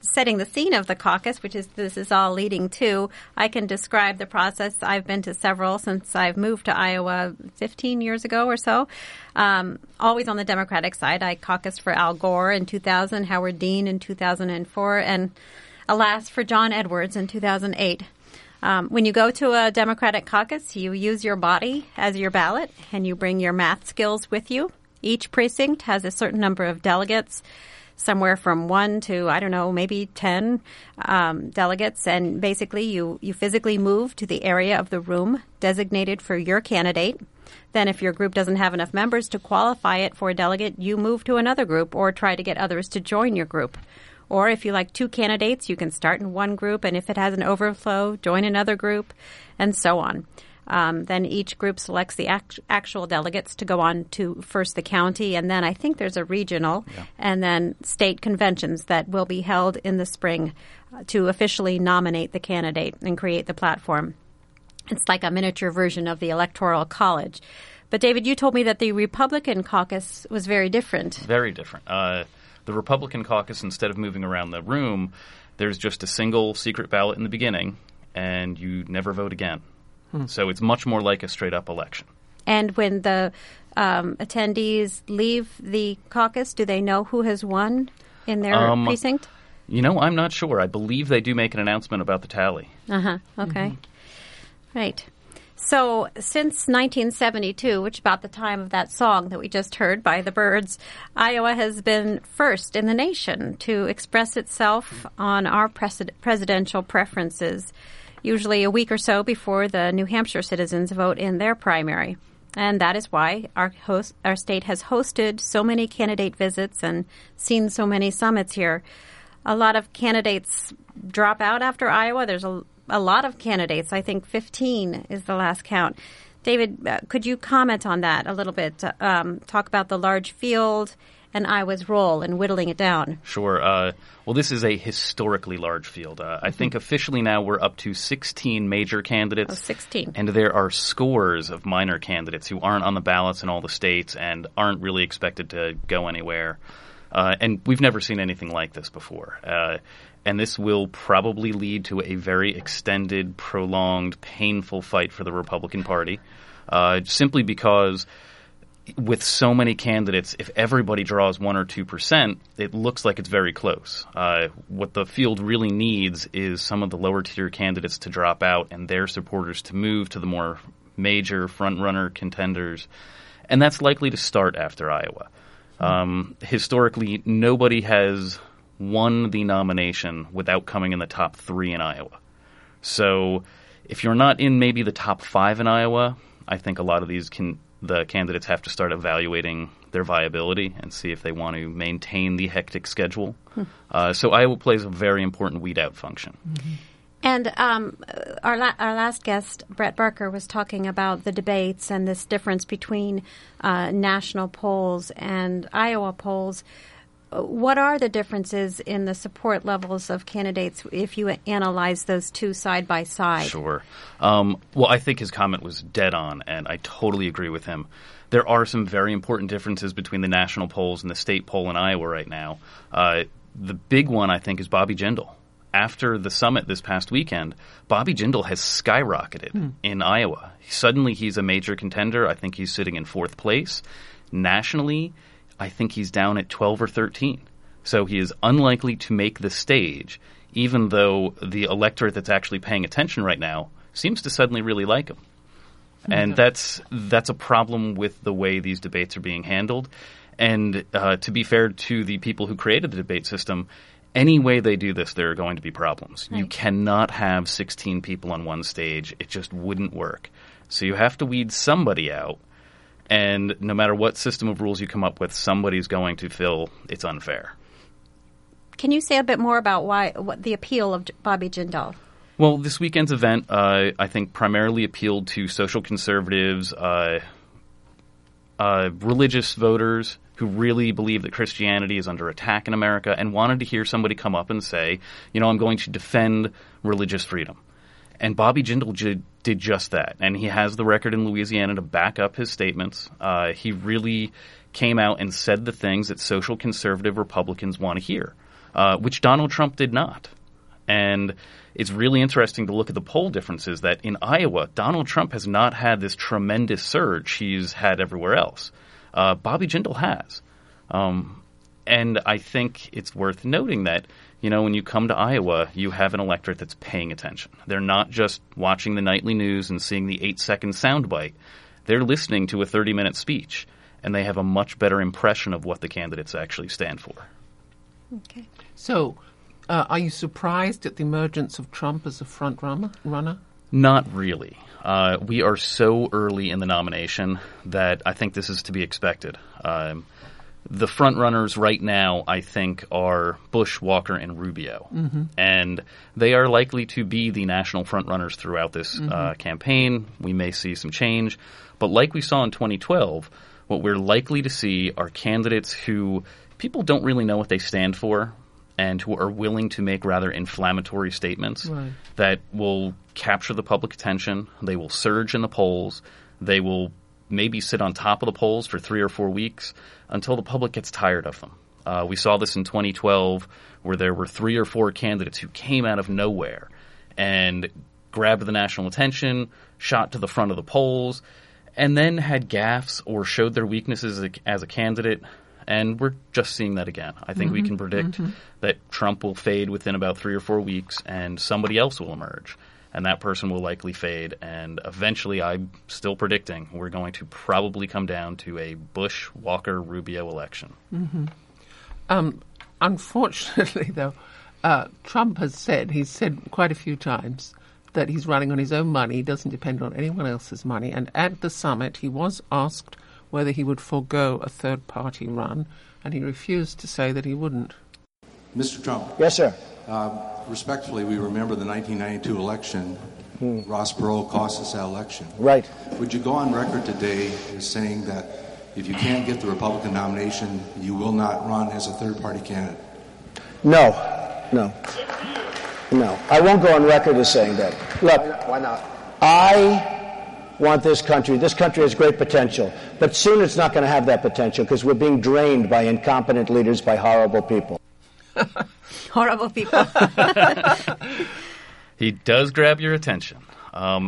[SPEAKER 1] setting the scene of the caucus, which is this is all leading to, I can describe the process. I've been to several since I've moved to Iowa fifteen years ago or so. Um, always on the Democratic side. I caucused for Al Gore in two thousand, Howard Dean in two thousand four, and alas, for John Edwards in two thousand eight. Um, when you go to a Democratic caucus, you use your body as your ballot, and you bring your math skills with you. Each precinct has a certain number of delegates, somewhere from one to, I don't know, maybe ten um, delegates. And basically, you, you physically move to the area of the room designated for your candidate. Then if your group doesn't have enough members to qualify it for a delegate, you move to another group or try to get others to join your group. Or if you like two candidates, you can start in one group, and if it has an overflow, join another group, and so on. Um, then each group selects the act- actual delegates to go on to first the county, and then I think there's a regional, yeah. and then state conventions that will be held in the spring uh, to officially nominate the candidate and create the platform. It's like a miniature version of the Electoral College. But David, you told me that the Republican caucus was very different.
[SPEAKER 10] Very different. Uh, the Republican caucus, instead of moving around the room, there's just a single secret ballot in the beginning, and you never vote again. Hmm. So it's much more like a straight-up election.
[SPEAKER 1] And when the um, attendees leave the caucus, do they know who has won in their um, precinct?
[SPEAKER 10] You know, I'm not sure. I believe they do make an announcement about the tally.
[SPEAKER 1] Uh-huh. Okay. Mm-hmm. Right. So since nineteen seventy-two, which is about the time of that song that we just heard by the Byrds, Iowa has been first in the nation to express itself on our pres- presidential preferences, usually a week or so before the New Hampshire citizens vote in their primary. And that is why our host, our state has hosted so many candidate visits and seen so many summits here. A lot of candidates drop out after Iowa. There's a A lot of candidates. I think fifteen is the last count. David, uh, could you comment on that a little bit? Um, talk about the large field and Iowa's role in whittling it down.
[SPEAKER 10] Sure. Uh, well, this is a historically large field. Uh, mm-hmm. I think officially now we're up to sixteen major candidates.
[SPEAKER 1] Oh, sixteen.
[SPEAKER 10] And there are scores of minor candidates who aren't on the ballots in all the states and aren't really expected to go anywhere. Uh, and we've never seen anything like this before. Uh, and this will probably lead to a very extended, prolonged, painful fight for the Republican Party, uh, simply because with so many candidates, if everybody draws one or two percent, it looks like it's very close. Uh, what the field really needs is some of the lower-tier candidates to drop out and their supporters to move to the more major front-runner contenders. And that's likely to start after Iowa. Um, historically, nobody has won the nomination without coming in the top three in Iowa. So if you're not in maybe the top five in Iowa, I think a lot of these can, the candidates have to start evaluating their viability and see if they want to maintain the hectic schedule. Hmm. Uh, so Iowa plays a very important weed-out function.
[SPEAKER 1] Mm-hmm. And um, our la- our last guest, Brett Barker, was talking about the debates and this difference between uh, national polls and Iowa polls. What are the differences in the support levels of candidates if you analyze those two side by side?
[SPEAKER 10] Sure. Um, well, I think his comment was dead on, and I totally agree with him. There are some very important differences between the national polls and the state poll in Iowa right now. Uh, the big one, I think, is Bobby Jindal. After the summit this past weekend, Bobby Jindal has skyrocketed hmm. in Iowa. Suddenly he's a major contender. I think he's sitting in fourth place. Nationally, I think he's down at twelve or thirteen. So he is unlikely to make the stage, even though the electorate that's actually paying attention right now seems to suddenly really like him. Mm-hmm. And that's that's a problem with the way these debates are being handled. And uh, to be fair to the people who created the debate system, any way they do this, there are going to be problems. Right. You cannot have sixteen people on one stage. It just wouldn't work. So you have to weed somebody out. And no matter what system of rules you come up with, somebody's going to feel it's unfair.
[SPEAKER 1] Can you say a bit more about why what the appeal of Bobby Jindal?
[SPEAKER 10] Well, this weekend's event, uh, I think, primarily appealed to social conservatives, uh, uh, religious voters who really believe that Christianity is under attack in America and wanted to hear somebody come up and say, you know, I'm going to defend religious freedom. And Bobby Jindal j- did just that. And he has the record in Louisiana to back up his statements. Uh, he really came out and said the things that social conservative Republicans want to hear. uh, which Donald Trump did not. And it's really interesting to look at the poll differences that in Iowa, Donald Trump has not had this tremendous surge he's had everywhere else. Uh, Bobby Jindal has. Um, and I think it's worth noting that, you know, when you come to Iowa, you have an electorate that's paying attention. They're not just watching the nightly news and seeing the eight-second soundbite. They're listening to a thirty-minute speech, and they have a much better impression of what the candidates actually stand for.
[SPEAKER 1] Okay.
[SPEAKER 2] So, uh, are you surprised at the emergence of Trump as a front runner? runner?
[SPEAKER 10] Not really. Uh, we are so early in the nomination that I think this is to be expected. Um, the front runners right now, I think, are Bush, Walker, and Rubio. Mm-hmm. And they are likely to be the national front runners throughout this mm-hmm. uh, campaign. We may see some change. But like we saw in twenty twelve, what we're likely to see are candidates who people don't really know what they stand for and who are willing to make rather inflammatory statements right. that will capture the public attention. They will surge in the polls. They will maybe sit on top of the polls for three or four weeks until the public gets tired of them. Uh, we saw this in twenty twelve where there were three or four candidates who came out of nowhere and grabbed the national attention, shot to the front of the polls, and then had gaffes or showed their weaknesses as a, as a candidate. And we're just seeing that again. I think mm-hmm, we can predict mm-hmm. that Trump will fade within about three or four weeks and somebody else will emerge. And that person will likely fade. And eventually, I'm still predicting we're going to probably come down to a Bush, Walker, Rubio election.
[SPEAKER 2] Mm-hmm. Um, unfortunately, though, uh, Trump has said, he's said quite a few times, that he's running on his own money. He doesn't depend on anyone else's money. And at the summit, he was asked whether he would forego a third-party run, and he refused to say that he wouldn't.
[SPEAKER 11] Mister Trump.
[SPEAKER 5] Yes, sir.
[SPEAKER 11] Uh, respectfully, we remember the nineteen ninety-two election. Hmm. Ross Perot cost us that election.
[SPEAKER 5] Right.
[SPEAKER 11] Would you go on record today as saying that if you can't get the Republican nomination, you will not run as a third-party candidate?
[SPEAKER 5] No. No. No. I won't go on record as saying that. Look.
[SPEAKER 4] Why not? Why not?
[SPEAKER 5] I want this country. This country has great potential. But soon it's not going to have that potential because we're being drained by incompetent leaders, by horrible people.
[SPEAKER 1] Horrible people.
[SPEAKER 10] He does grab your attention. Um,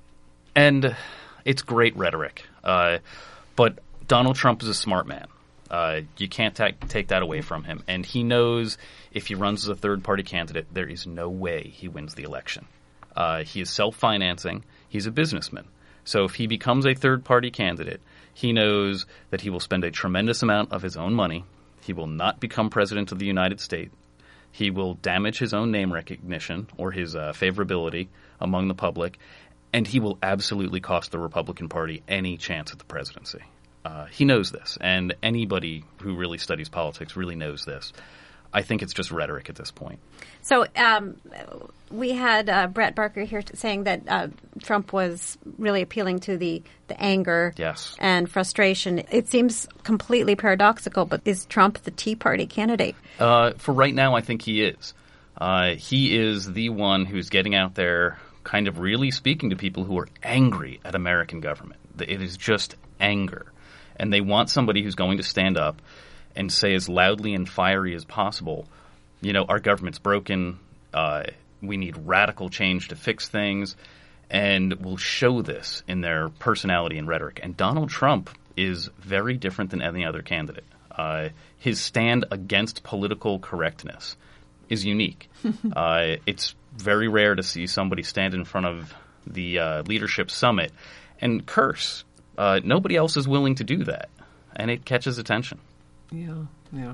[SPEAKER 10] and it's great rhetoric. Uh, but Donald Trump is a smart man. Uh, you can't ta- take that away from him. And he knows if he runs as a third-party candidate, there is no way he wins the election. Uh, he is self-financing. He's a businessman. So if he becomes a third-party candidate, he knows that he will spend a tremendous amount of his own money. He will not become president of the United States. He will damage his own name recognition or his uh, favorability among the public, and he will absolutely cost the Republican Party any chance at the presidency. Uh, he knows this, and anybody who really studies politics really knows this. I think it's just rhetoric at this point.
[SPEAKER 1] So um, we had uh, Brett Barker here t- saying that uh, Trump was really appealing to the, the anger
[SPEAKER 10] yes.
[SPEAKER 1] and frustration. It seems completely paradoxical, but is Trump the Tea Party candidate?
[SPEAKER 10] Uh, for right now, I think he is. Uh, he is the one who's getting out there kind of really speaking to people who are angry at American government. It is just anger. And they want somebody who's going to stand up and say as loudly and fiery as possible, you know, our government's broken, uh, we need radical change to fix things, and will show this in their personality and rhetoric. And Donald Trump is very different than any other candidate. Uh, his stand against political correctness is unique. uh, it's very rare to see somebody stand in front of the uh, leadership summit and curse. Uh, nobody else is willing to do that, and it catches attention.
[SPEAKER 2] Yeah, yeah.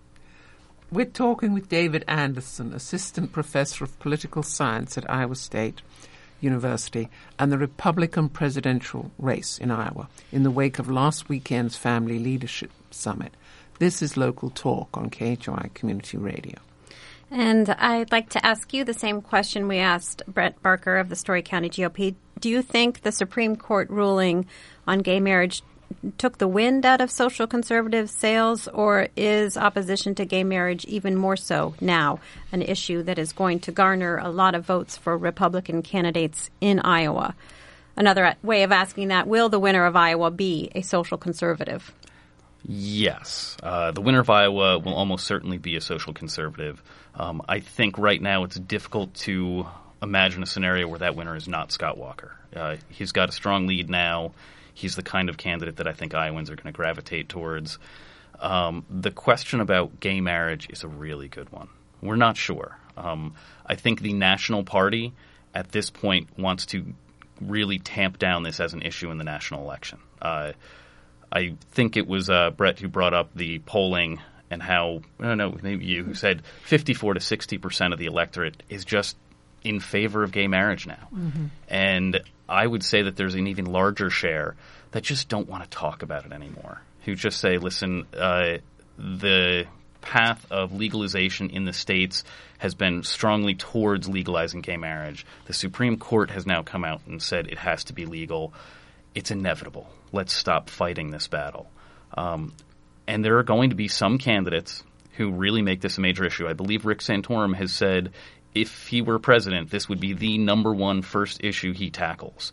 [SPEAKER 2] We're talking with David Anderson, Assistant Professor of Political Science at Iowa State University, and the Republican presidential race in Iowa in the wake of last weekend's Family Leadership Summit. This is Local Talk on K H O I Community Radio.
[SPEAKER 1] And I'd like to ask you the same question we asked Brett Barker of the Story County G O P. Do you think the Supreme Court ruling on gay marriage took the wind out of social conservative sails, or is opposition to gay marriage even more so now an issue that is going to garner a lot of votes for Republican candidates in Iowa? Another way of asking that, will the winner of Iowa be a social conservative?
[SPEAKER 10] Yes. Uh, the winner of Iowa will almost certainly be a social conservative. Um, I think right now it's difficult to imagine a scenario where that winner is not Scott Walker. Uh, he's got a strong lead now. He's the kind of candidate that I think Iowans are going to gravitate towards. Um, the question about gay marriage is a really good one. We're not sure. Um, I think the National Party at this point wants to really tamp down this as an issue in the national election. Uh, I think it was uh, Brett who brought up the polling and how, I don't know, maybe you, who said fifty-four to sixty percent of the electorate is just in favor of gay marriage now. Mm-hmm. And I would say that there's an even larger share that just don't want to talk about it anymore, who just say, listen, uh, the path of legalization in the states has been strongly towards legalizing gay marriage. The Supreme Court has now come out and said it has to be legal. It's inevitable. Let's stop fighting this battle. Um, and there are going to be some candidates who really make this a major issue. I believe Rick Santorum has said if he were president, this would be the number one first issue he tackles.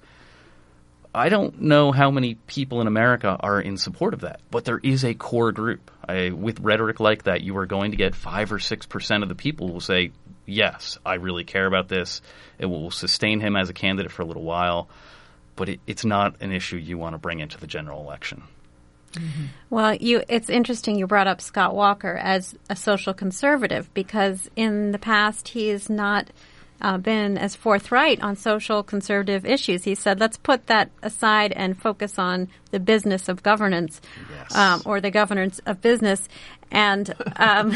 [SPEAKER 10] I don't know how many people in America are in support of that, but there is a core group. I, with rhetoric like that, you are going to get five or six percent of the people who will say, yes, I really care about this. It will sustain him as a candidate for a little while, but it, it's not an issue you want to bring into the general election.
[SPEAKER 1] Mm-hmm. Well, you, it's interesting you brought up Scott Walker as a social conservative because in the past he has not uh, been as forthright on social conservative issues. He said, let's put that aside and focus on the business of governance, yes. um, or the governance of business. And um,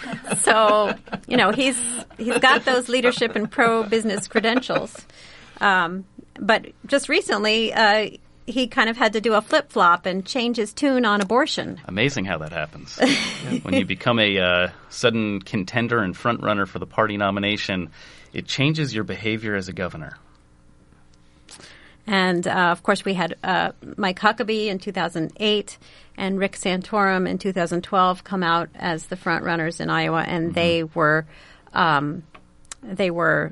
[SPEAKER 1] so, you know, he's he's got those leadership and pro-business credentials. Um, but just recently, uh, he kind of had to do a flip-flop and change his tune on abortion.
[SPEAKER 10] Amazing how that happens. When you become a uh, sudden contender and front-runner for the party nomination, it changes your behavior as a governor.
[SPEAKER 1] And, uh, of course, we had uh, Mike Huckabee in two thousand eight and Rick Santorum in two thousand twelve come out as the front-runners in Iowa, and mm-hmm. they were um, they were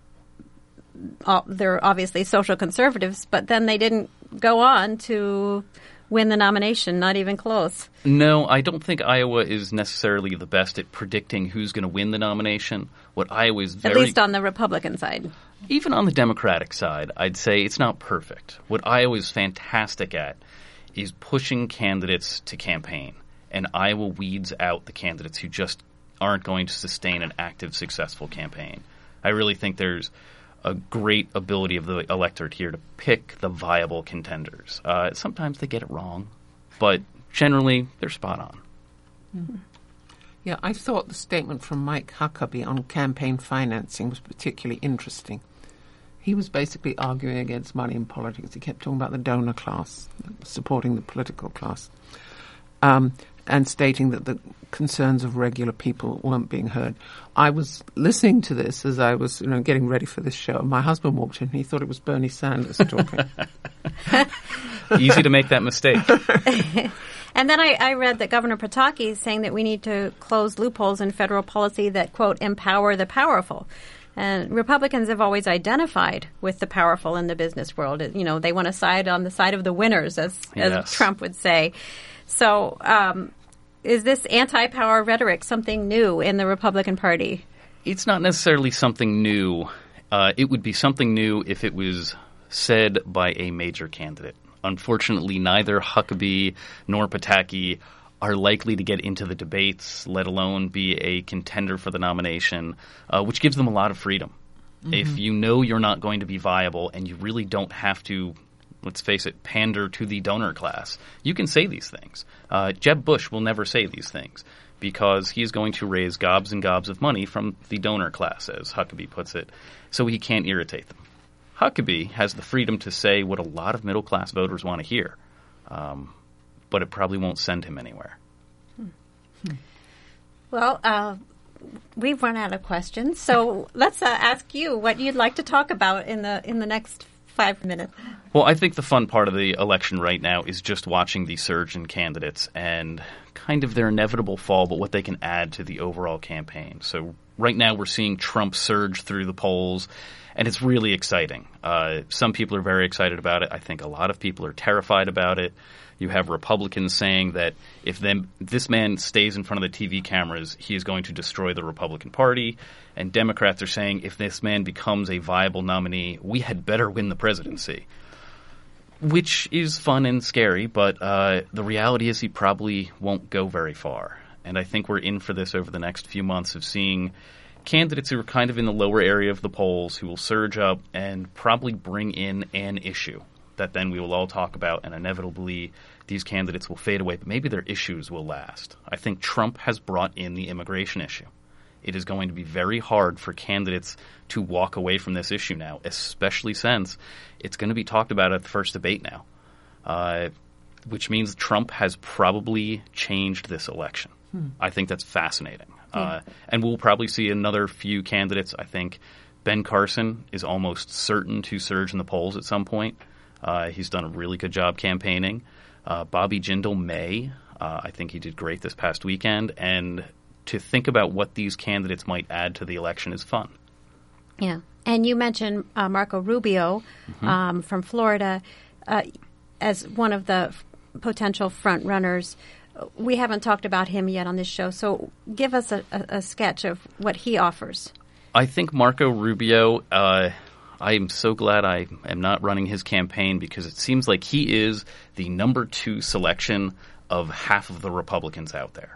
[SPEAKER 1] uh, they're obviously social conservatives, but then they didn't go on to win the nomination, not even close.
[SPEAKER 10] No, I don't think Iowa is necessarily the best at predicting who's going to win the nomination. What Iowa is very...
[SPEAKER 1] At least on the Republican side.
[SPEAKER 10] Even on the Democratic side, I'd say it's not perfect. What Iowa is fantastic at is pushing candidates to campaign. And Iowa weeds out the candidates who just aren't going to sustain an active, successful campaign. I really think there's a great ability of the electorate here to pick the viable contenders. Uh, sometimes they get it wrong, but generally they're spot on.
[SPEAKER 2] Mm-hmm. Yeah, I thought the statement from Mike Huckabee on campaign financing was particularly interesting. He was basically arguing against money in politics. He kept talking about the donor class, supporting the political class, um, and stating that the concerns of regular people weren't being heard. I was listening to this as I was, you know, getting ready for this show. My husband walked in and he thought it was Bernie Sanders talking.
[SPEAKER 10] Easy to make that mistake.
[SPEAKER 1] And then I, I read that Governor Pataki is saying that we need to close loopholes in federal policy that, quote, empower the powerful. And Republicans have always identified with the powerful in the business world. You know, they want to side on the side of the winners, as,
[SPEAKER 10] yes.
[SPEAKER 1] as Trump would say. So um, is this anti-power rhetoric something new in the Republican Party?
[SPEAKER 10] It's not necessarily something new. Uh, it would be something new if it was said by a major candidate. Unfortunately, neither Huckabee nor Pataki are likely to get into the debates, let alone be a contender for the nomination, uh, which gives them a lot of freedom. Mm-hmm. If you know you're not going to be viable and you really don't have to, let's face it, pander to the donor class, you can say these things. Uh, Jeb Bush will never say these things because he is going to raise gobs and gobs of money from the donor class, as Huckabee puts it, so he can't irritate them. Huckabee has the freedom to say what a lot of middle-class voters want to hear, um, but it probably won't send him anywhere.
[SPEAKER 1] Hmm. Well, uh, we've run out of questions, so let's uh, ask you what you'd like to talk about in the in the next five minutes.
[SPEAKER 10] Well, I think the fun part of the election right now is just watching the surge in candidates and kind of their inevitable fall, but what they can add to the overall campaign. So right now we're seeing Trump surge through the polls, and it's really exciting. Uh, some people are very excited about it. I think a lot of people are terrified about it. You have Republicans saying that if them, this man stays in front of the T V cameras, he is going to destroy the Republican Party. And Democrats are saying if this man becomes a viable nominee, we had better win the presidency. Which is fun and scary, but uh, the reality is he probably won't go very far. And I think we're in for this over the next few months of seeing candidates who are kind of in the lower area of the polls who will surge up and probably bring in an issue that then we will all talk about, and inevitably these candidates will fade away, but maybe their issues will last. I think Trump has brought in the immigration issue. It is going to be very hard for candidates to walk away from this issue now, especially since it's going to be talked about at the first debate now, uh, which means Trump has probably changed this election. Hmm. I think that's fascinating. Yeah. Uh, and we'll probably see another few candidates. I think Ben Carson is almost certain to surge in the polls at some point. Uh, he's done a really good job campaigning. Uh, Bobby Jindal may. Uh, I think he did great this past weekend. And to think about what these candidates might add to the election is fun.
[SPEAKER 1] Yeah. And you mentioned uh, Marco Rubio mm-hmm. um, from Florida uh, as one of the f- potential front runners. We haven't talked about him yet on this show. So give us a, a, a sketch of what he offers.
[SPEAKER 10] I think Marco Rubio... Uh, I am so glad I am not running his campaign because it seems like he is the number two selection of half of the Republicans out there.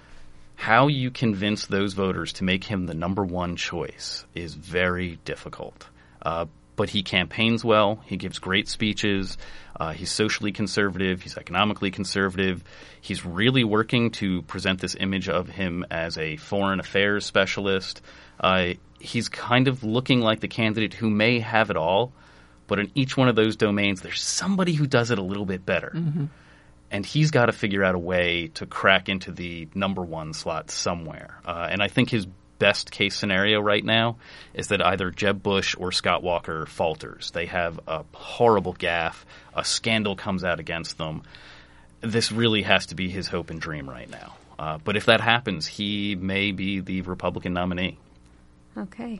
[SPEAKER 10] How you convince those voters to make him the number one choice is very difficult. Uh, but he campaigns well. He gives great speeches. Uh, he's socially conservative. He's economically conservative. He's really working to present this image of him as a foreign affairs specialist. Uh, he's kind of looking like the candidate who may have it all, but in each one of those domains, there's somebody who does it a little bit better. Mm-hmm. And he's got to figure out a way to crack into the number one slot somewhere. Uh, and I think his best case scenario right now is that either Jeb Bush or Scott Walker falters. They have a horrible gaffe. A scandal comes out against them. This really has to be his hope and dream right now. Uh, but if that happens, he may be the Republican nominee.
[SPEAKER 1] Okay.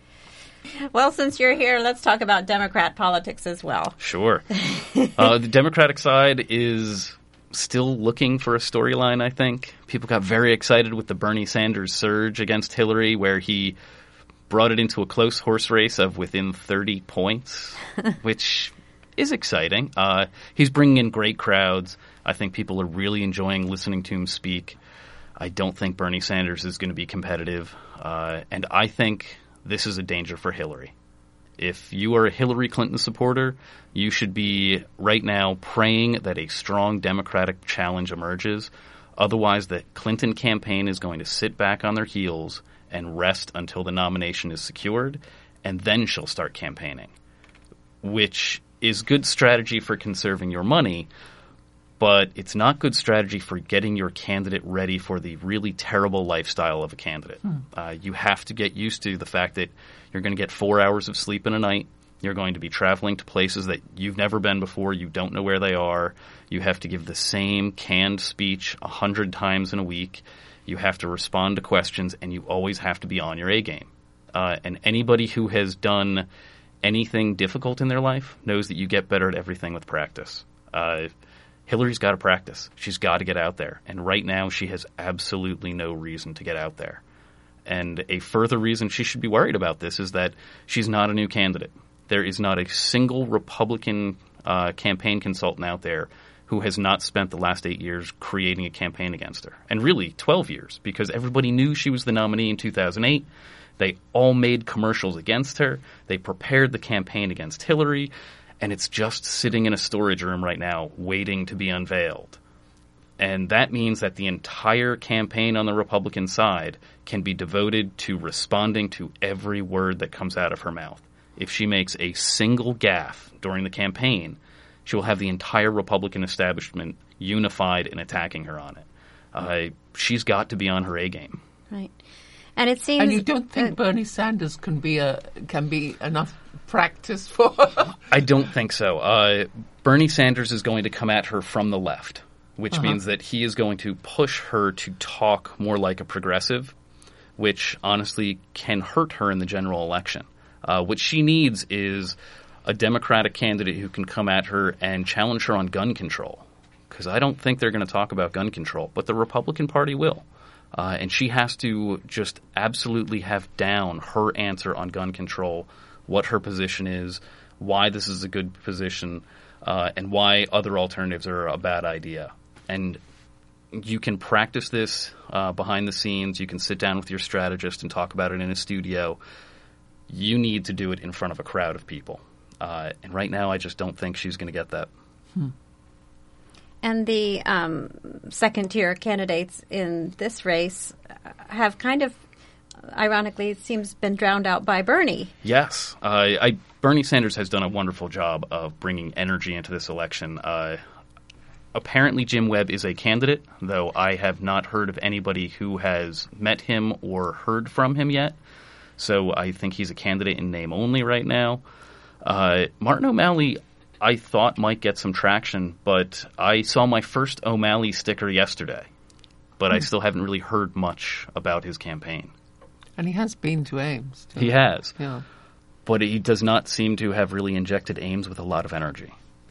[SPEAKER 1] Well, since you're here, let's talk about Democrat politics as well.
[SPEAKER 10] Sure. uh, the Democratic side is still looking for a storyline, I think. People got very excited with the Bernie Sanders surge against Hillary, where he brought it into a close horse race of within thirty points, which is exciting. Uh, he's bringing in great crowds. I think people are really enjoying listening to him speak. I don't think Bernie Sanders is going to be competitive. Uh, and I think this is a danger for Hillary. If you are a Hillary Clinton supporter, you should be right now praying that a strong Democratic challenge emerges. Otherwise, the Clinton campaign is going to sit back on their heels and rest until the nomination is secured, and then she'll start campaigning, which is good strategy for conserving your money, but it's not good strategy for getting your candidate ready for the really terrible lifestyle of a candidate. Hmm. Uh, you have to get used to the fact that you're going to get four hours of sleep in a night. You're going to be traveling to places that you've never been before. You don't know where they are. You have to give the same canned speech a hundred times in a week. You have to respond to questions, and you always have to be on your A game. Uh, and anybody who has done anything difficult in their life knows that you get better at everything with practice. Uh, Hillary's got to practice. She's got to get out there. And right now, she has absolutely no reason to get out there. And a further reason she should be worried about this is that she's not a new candidate. There is not a single Republican uh, campaign consultant out there who has not spent the last eight years creating a campaign against her. And really, twelve years, because everybody knew she was the nominee in two thousand eight. They all made commercials against her. They prepared the campaign against Hillary. And it's just sitting in a storage room right now waiting to be unveiled. And that means that the entire campaign on the Republican side can be devoted to responding to every word that comes out of her mouth. If she makes a single gaffe during the campaign, she will have the entire Republican establishment unified in attacking her on it. Uh, she's got to be on her A game.
[SPEAKER 1] Right. And it seems...
[SPEAKER 2] And you don't think uh, Bernie Sanders can be a can be enough practice for her?
[SPEAKER 10] I don't think so. Uh, Bernie Sanders is going to come at her from the left, which uh-huh. means that he is going to push her to talk more like a progressive. which honestly can hurt her in the general election. Uh, what she needs is a Democratic candidate who can come at her and challenge her on gun control, because I don't think they're going to talk about gun control, but the Republican Party will. Uh, and she has to just absolutely have down her answer on gun control, what her position is, why this is a good position, uh, and why other alternatives are a bad idea. And you can practice this uh, behind the scenes. You can sit down with your strategist and talk about it in a studio. You need to do it in front of a crowd of people. Uh, and right now, I just don't think she's going to get that.
[SPEAKER 1] Hmm. And the um, second-tier candidates in this race have kind of, ironically, it seems, been drowned out by Bernie.
[SPEAKER 10] Yes. Uh, I, Bernie Sanders has done a wonderful job of bringing energy into this election. Uh, apparently, Jim Webb is a candidate, though I have not heard of anybody who has met him or heard from him yet. So I think he's a candidate in name only right now. Uh, Martin O'Malley, I thought might get some traction, but I saw my first O'Malley sticker yesterday. But hmm. I still haven't really heard much about his campaign.
[SPEAKER 2] And he has been to Ames, too.
[SPEAKER 10] He has.
[SPEAKER 2] Yeah.
[SPEAKER 10] But he does not seem to have really injected Ames with a lot of energy.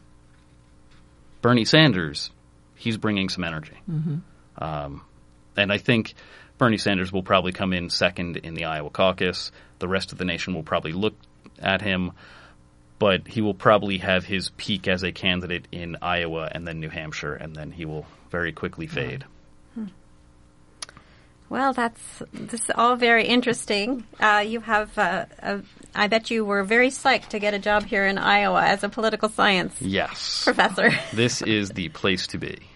[SPEAKER 10] Bernie Sanders, he's bringing some energy.
[SPEAKER 2] Mm-hmm.
[SPEAKER 10] Um, and I think Bernie Sanders will probably come in second in the Iowa caucus. The rest of the nation will probably look at him. But he will probably have his peak as a candidate in Iowa and then New Hampshire, and then he will very quickly fade.
[SPEAKER 1] Hmm. Well, that's this is all very interesting. Uh, you have, uh, a, I bet you were very psyched to get a job here in Iowa as a political science
[SPEAKER 10] yes.
[SPEAKER 1] professor.
[SPEAKER 10] This is the place to be.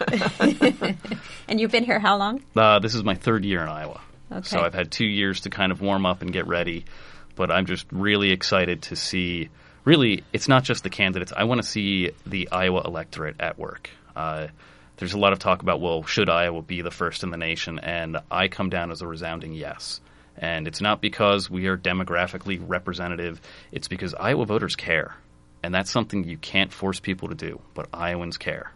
[SPEAKER 1] And you've been here how long?
[SPEAKER 10] Uh, this is my third year in Iowa.
[SPEAKER 1] Okay.
[SPEAKER 10] So I've had two years to kind of warm up and get ready. But I'm just really excited to see... Really, it's not just the candidates. I want to see the Iowa electorate at work. Uh, there's a lot of talk about, well, should Iowa be the first in the nation? And I come down as a resounding yes. And it's not because we are demographically representative. It's because Iowa voters care. And that's something you can't force people to do. But Iowans care.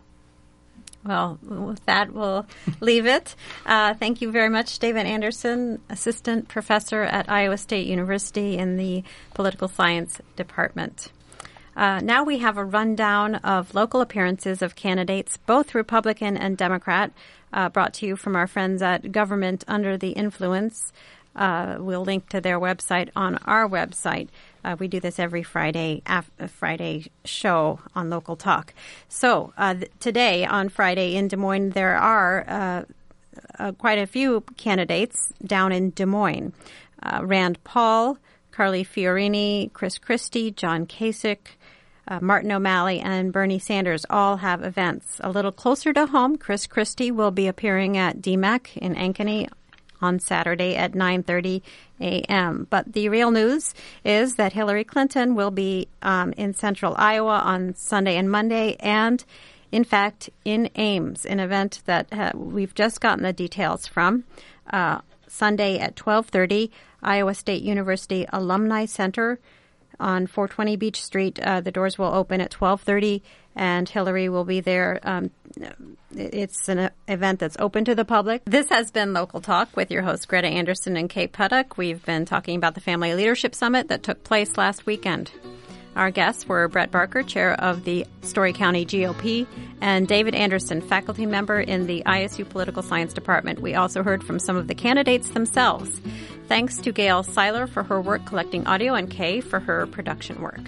[SPEAKER 1] Well, with that, we'll leave it. Uh, thank you very much, David Anderson, Assistant Professor at Iowa State University in the Political Science Department. Uh, now we have a rundown of local appearances of candidates, both Republican and Democrat, uh, brought to you from our friends at Government Under the Influence. Uh, we'll link to their website on our website. Uh, we do this every Friday, af- Friday show on Local Talk. So uh, th- today on Friday in Des Moines, there are uh, uh, quite a few candidates down in Des Moines. Uh, Rand Paul, Carly Fiorini, Chris Christie, John Kasich, uh, Martin O'Malley, and Bernie Sanders all have events. A little closer to home, Chris Christie will be appearing at D MAC in Ankeny on Saturday at nine thirty a.m. But the real news is that Hillary Clinton will be um, in central Iowa on Sunday and Monday, and in fact in Ames, an event that uh, we've just gotten the details from. Uh, Sunday at twelve thirty, Iowa State University Alumni Center on four twenty Beach Street. Uh, the doors will open at twelve thirty, and Hillary will be there. Um, it's an event that's open to the public. This has been Local Talk with your hosts Greta Anderson and Kate Puttock. We've been talking about the Family Leadership Summit that took place last weekend. Our guests were Brett Barker, chair of the Story County G O P, and David Anderson, faculty member in the I S U Political Science Department. We also heard from some of the candidates themselves. Thanks to Gail Seiler for her work collecting audio and Kay for her production work.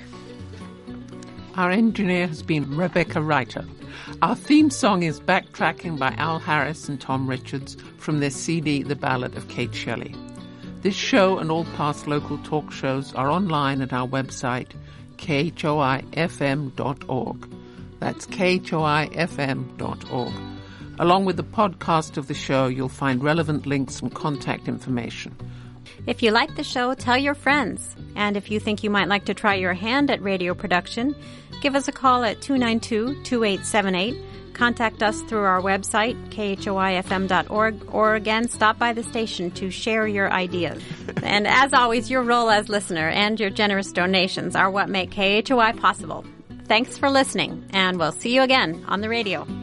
[SPEAKER 2] Our engineer has been Rebecca Reiter. Our theme song is Backtracking by Al Harris and Tom Richards from their C D, The Ballad of Kate Shelley. This show and all past local talk shows are online at our website, K H O I F M dot org. That's K H O I F M dot org. Along with the podcast of the show, you'll find relevant links and contact information.
[SPEAKER 1] If you like the show, tell your friends. And if you think you might like to try your hand at radio production, give us a call at two nine two, two eight seven eight. Contact us through our website, K H O I F M dot org, or again, stop by the station to share your ideas. And as always, your role as listener and your generous donations are what make K H O I possible. Thanks for listening, and we'll see you again on the radio.